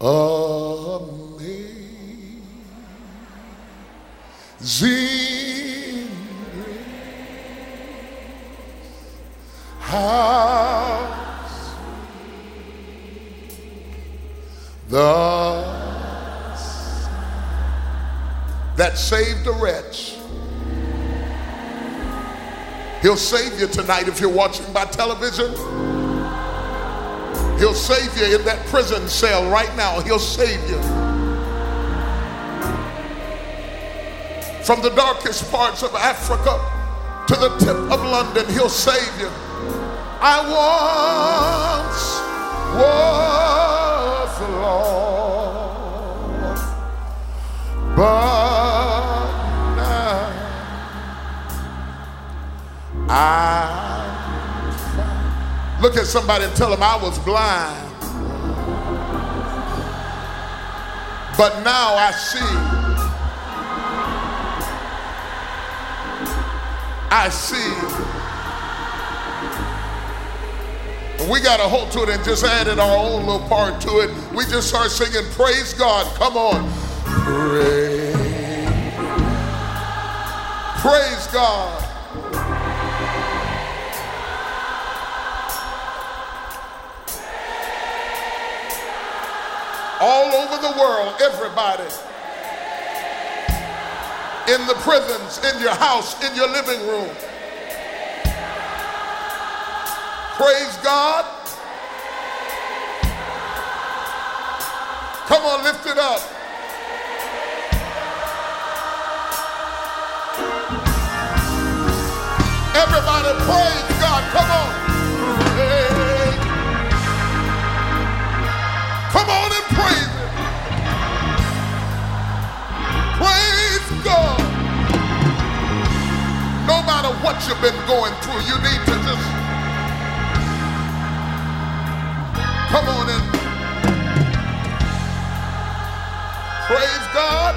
Amazing how the that saved a wretch. He'll save you tonight if you're watching by television. He'll save you in that prison cell right now. He'll save you. From the darkest parts of Africa to the tip of London, he'll save you. I once was lost, but now I'm found. Look at somebody and tell them, I was blind, but now I see. I see. We got to hold to it and just added our own little part to it. We just start singing, praise God. Come on. Praise God. All over the world, everybody. In the prisons, in your house, in your living room. Praise God. Come on, lift it up. Everybody praise God. Come on. Praise. Come on and praise Him. Praise God. No matter what you've been going through, you need to just come on and praise God.